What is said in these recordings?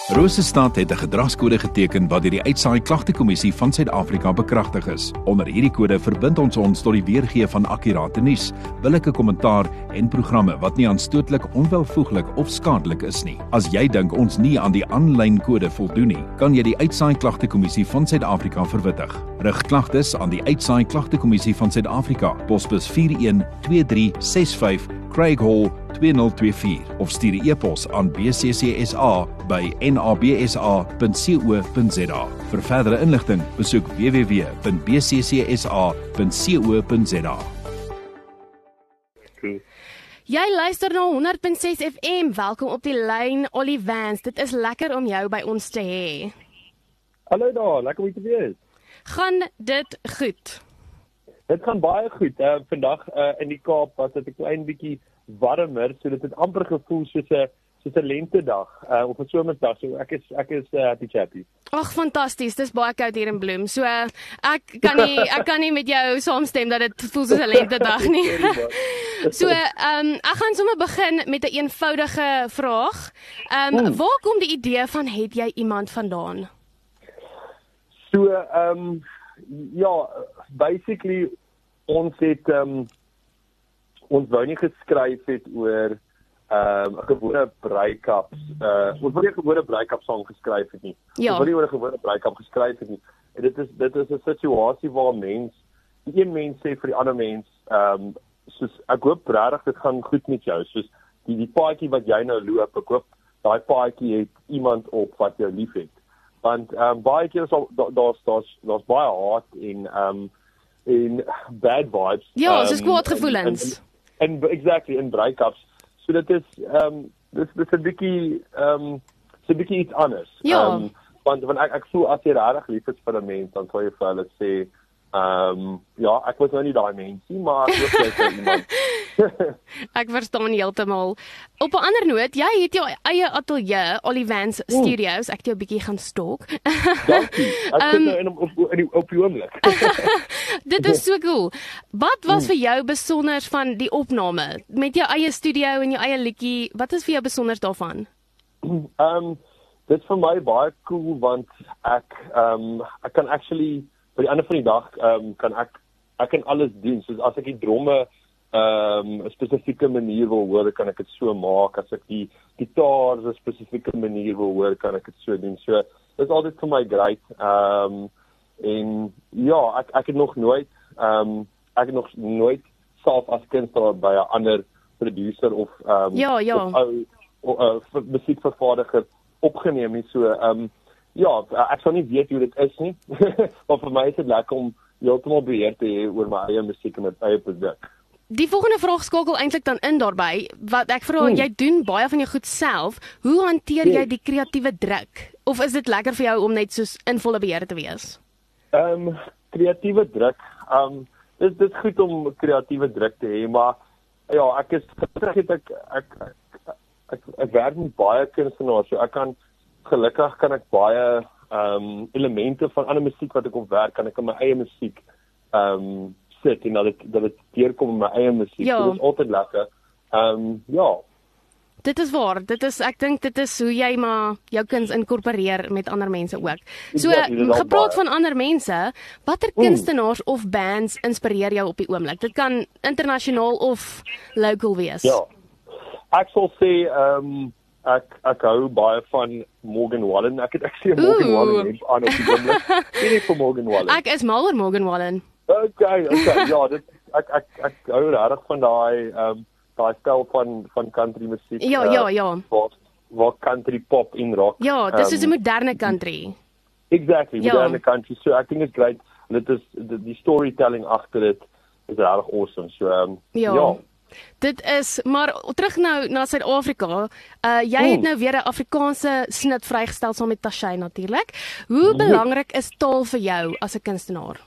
Rosestad het 'n gedragskode geteken wat deur die Uitsaai Klagtekommissie van Suid-Afrika bekragtig is. Onder hierdie kode verbind ons tot die weergee van akkurate nuus, billike kommentaar en programme wat nie aanstootlik, onwelvoeglik of skadelik is nie. As jy dink ons nie aan die aanlyn kode voldoen nie, kan jy die Uitsaai Klagtekommissie van Suid-Afrika verwittig. Rig klagtes aan die Uitsaai Klagtekommissie van Suid-Afrika, posbus 412365 Craig Hall 2024 of stuur 'n e-pos aan bccsa@nabsa.co.za. Vir verdere inligting, besoek www.bccsa.co.za. Jy luister na 100.6 FM. Welkom op die lyn, Ollie Vance. Dit is lekker om jou by ons te hê. Hallo daar, lekker om te wees. Gaan dit goed? Dit gaan baie goed. Vandag in die Kaap was dit 'n klein bietjie warmer, so dit het amper gevoel soos 'n lentedag of 'n somersdag. So ek is happy chappy. Ag, fantasties. Dis baie koud hier in Bloem. So ek kan nie met jou saamstem dat dit voel soos 'n lentedag nie. So ek gaan sommer begin met 'n eenvoudige vraag. Waar kom die idee van het jy iemand vandaan? So ja, basically ons het ons wou nie geskryf het oor 'n gewone break-up. Ons wou nie 'n gewone break-up song geskryf het nie. Ja. Ons wou nie oor 'n gewone break-up geskryf het nie. En dit is 'n situasie waar een mens sê vir die ander mens, soos ek hoop regtig dit gaan goed met jou, soos die paadjie wat jy nou loop, ek hoop daai paadjie het iemand op wat jou liefhet. Want baie keer daar's baie haat en bad vibes. Ja, soos kwaadgevoelens. En exactly in breakups. So dit is dis 'n bietjie iets anders. Ja. Want ek voel as jy regtig lief is vir 'n mens, dan sal jy vir hulle sê ja, ek was nou nie daai mensie, maar ek was vir iemand. Ek verstaan heeltemal. Op 'n ander noot, jy het jou eie ateljee, Ollie Vance Studios. Ek het jou 'n bietjie gaan stalk. Dankie. Ek sit nou op die oomblik. Dit is so cool. Wat was vir jou besonders van die opname? Met jou eie studio en jou eie liedjie, wat is vir jou besonders daarvan? Dit is vir my baie cool want ek kan actually by die einde van die dag kan ek kan alles doen. So as ek die dromme 'n spesifieke manier wil hoor, kan ek dit so maak. As ek die gitaar 'n spesifieke manier wil hoor, kan ek dit so doen. So dit is altyd vir my great. En ja, ek het nog nooit self as kunstenaar by 'n ander producer of musiekvervaardiger opgeneem nie. So ja, ek sal nie weet hoe dit is nie. Maar vir my is dit lekker om heeltemal beheer te hê oor my eie musiek en my eie produk. Die volgende vraag skakel eintlik dan in daarbey, wat ek vra, jy doen baie van jou goed self. Hoe hanteer jy die kreatiewe druk? Of is dit lekker vir jou om net soos in volle beheer te wees? Kreatiewe druk. Dit is goed om kreatiewe druk te hê, maar ja, ek werk met baie kunstenaars, so gelukkig kan ek baie elemente van ander musiek wat ek op werk, kan ek in my eie musiek sit en dat dit deurkom in my eie musiek. Ja. So dit is altyd lekker. Ja. Dit is waar. Ek dink dit is hoe jy maar jou kuns inkorporeer met ander mense ook. So, gepraat van ander mense, watter kunstenaars of bands inspireer jou op die oomblik? Dit kan internasionaal of local wees. Ja. Ek sal sê ek hou baie van Morgan Wallen. Ek sê Morgan Wallen aan op die oomblik. Nie vir Morgan Wallen. Ek is mal oor Morgan Wallen. Okay. Ja, dit ek hou regtig van daai styl van country musiek. Ja. Waar country pop in rock. Ja, dis is 'n moderne country. Exactly, moderne country. So ek dink dit is great. Dit is die storytelling agter dit is regtig awesome. So ja. Dit is, maar terug nou na Suid-Afrika. Jy het nou weer 'n Afrikaanse snit vrygestel saam met Tashay natuurlik. Hoe belangrik is taal vir jou as 'n kunstenaar?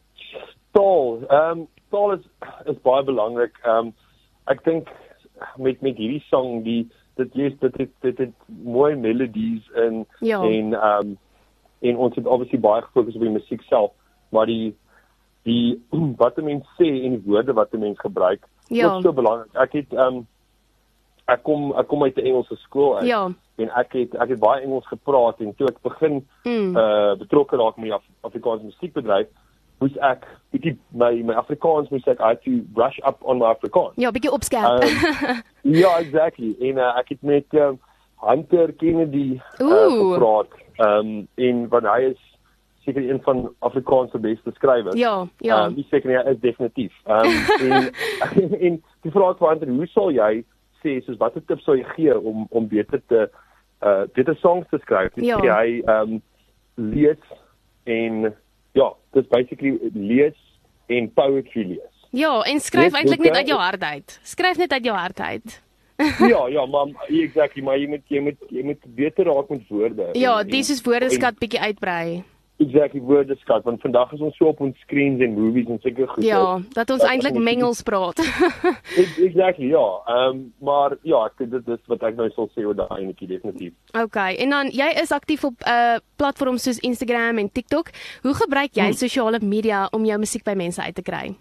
Taal is baie belangrik. Ek dink met hierdie song dit het mooi melodies en ons het obviously baie gefokus op die musiek self, maar die wat 'n mens sê en die woorde wat 'n mens gebruik is so belangrik. Ek kom uit 'n Engelse skool uit. Ja. en ek het baie Engels gepraat, en toe ek begin betrokke raak met die Afrikaanse musiekbedryf, moes ek bietjie my Afrikaans I had to brush up on my Afrikaans. Ja, bietjie opskerp. Ja, exactly. En ek het met Hunter Kennedy gepraat, en want hy is seker een van Afrikaans se beste skrywers. Ja. Die seker hy is definitief. En die vraag van Hunter, hoe sal jy sê, soos watter tips sou jy gee om beter songs te skryf? Ja. Hy lees en dis basically lees en poetry lees. Ja, en skryf eintlik net uit jou hart uit. Skryf net uit jou hart uit. Ja, maar exactly, maar jy moet beter raak met woorde. Ja, dis is woordeskat bietjie uitbrei. Exactly, woordeskat, want vandag is ons so op ons screens en movies en seker goed. Ja, dat ons eintlik mengels praat. Exactly, ja. Maar ja, dit is wat ek nou sal sê oor daai enetjie definitief. Okay, en dan jy is aktief op platforms soos Instagram en TikTok. Hoe gebruik jy sosiale media om jou musiek by mense uit te kry?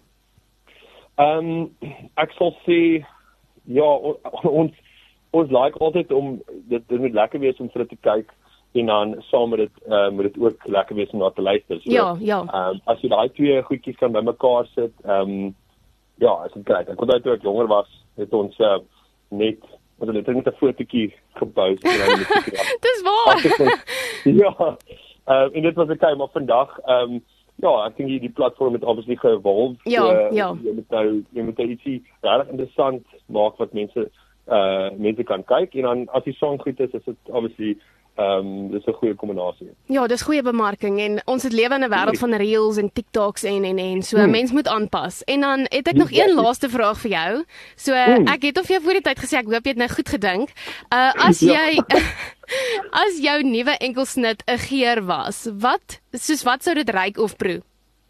Ek sal sê ons like altyd om dit moet lekker wees om vir dit te kyk en dan saam met dit ook lekker wees om na te luister. So, ja. As jy daai twee goedjies kan bymekaar sit, is dit grait. Ek onthou toe ek jonger was, het ons net 'n fotootjie gepost en Dis waar. Ja. En dit was okay, maar vandag ek dink die platform het obviously ge-evolve. Ja. Jy moet ietsie regtig interessant maak wat mense kan kyk, en dan as die song goed is dit obviously dis 'n goeie kombinasie. Ja, dis goeie bemarking, en ons het lewe in 'n wêreld van reels en TikToks en so mens moet aanpas. En dan het ek nog een laaste vraag vir jou. So ek het of jy voor die tyd gesê, ek hoop jy het nou goed gedink. As jy as jou nuwe enkelsnit 'n geur was, wat sou dit ruik of proe?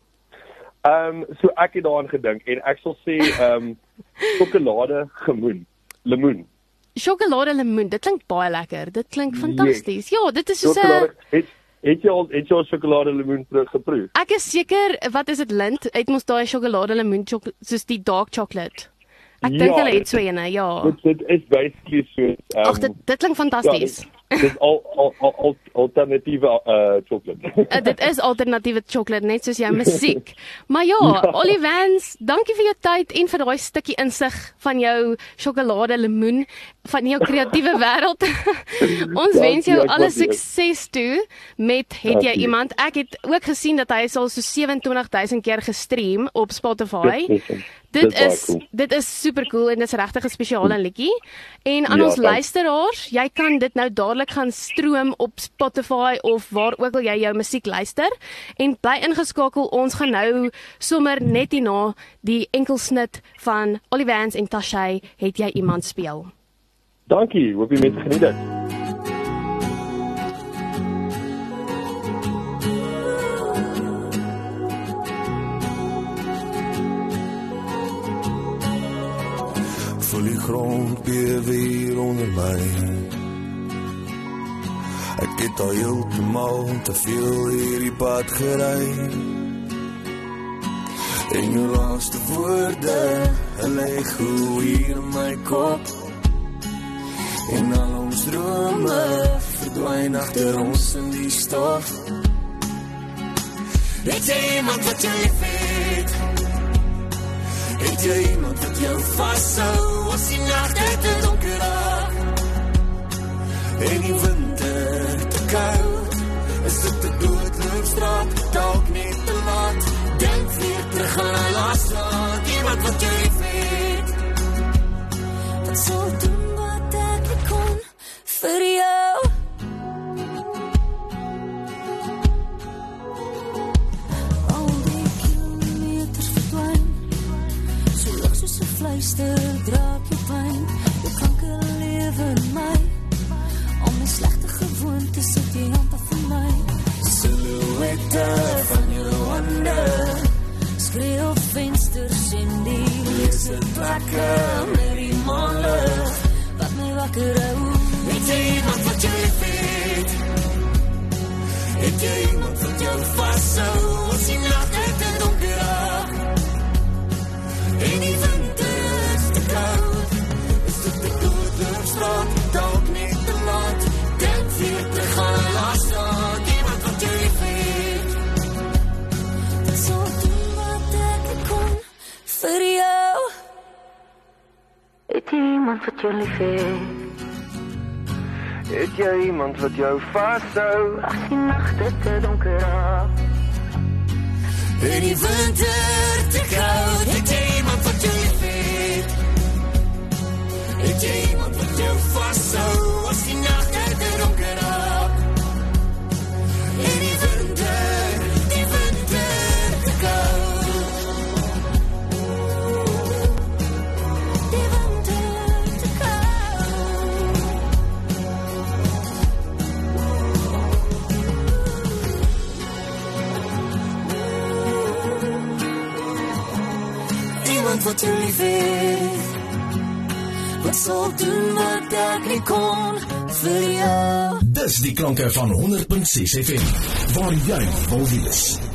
So ek het daaraan gedink en ek sal sê sjokolade lemoen. Sjokolade lemoen, dit klink baie lekker. Dit klink fantasties. Ja, dit is soos 'n Het jy al sjokolade lemoen geproe? Ek is seker, wat is dit, Lind? Het mos daai sjokolade lemoen soos die dark chocolate. Ek dink hulle het so ene, ja. Dit is basically so. Ag, dit klink fantasties. Dit is alternatiewe chocolate. Dit is alternatiewe chocolate, net soos jou musiek. Maar ja, Olivans, dankie vir jou tyd en vir daai stukkie insig van jou sjokolade lemoen, van jou kreatiewe wêreld. Ons wens jou alle sukses toe met Het jy iemand? Ek het ook gesien dat hy al so 27,000 keer gestream op Spotify. Dit is super cool en dis regtig 'n spesiale liedjie. En aan ons luisteraars, jy kan dit nou dadelik gaan stroom op Spotify of waar ook al jy jou musiek luister. En bly ingeskakel, ons gaan nou sommer net hierna die enkelsnit van Olivans en Tashay Het jy iemand speel. Dankie, hoop jy mense geniet dit. Voel die grond bewe hier onder my. Ek het al heeltemal te veel hierdie pad gery. En jou laaste woorde, hulle echo hier in my kop. En al ons drome verdwyn agter ons in die stof. Het jy iemand wat jy liefhet? Het jy iemand wat jou vashou as die nagte te donker raak? En die winter te koud, is dit te doodloopstraat, dalk nie te laat. Denk weer terug aan 'n laaste aand, iemand wat jy liefhet. Wat sal doen wat ek kon vir jou? Fluister, draak je pijn, je kanker leven in mij. Al mijn slechte gewoontes zit je amper voor mij. Silhouette van je handen, schreeuw vensters in die lichte plekken. Met die maanlucht, wat mij wakker houdt. Weet je iemand wat je weet? Weet je iemand wat jou vasthoudt? Als die nacht te donker raakt. En die winter is te koud, is dit de doodloopstraat, dalk niet te laat. wat jou lief het? Het jy iemand wat jou vashou as die nagte te donker raak? In die winter te koud, het jy iemand wat jou lief het? Het jy iemand wat jou vashou as die nagte te donker raak? In die winter te koud. Die winter te koud. Iemand wat jou lief het, wat sal doen wat ek nie kon vir jou. Dis die klanke van 100.6 FM, waar jy wil wees.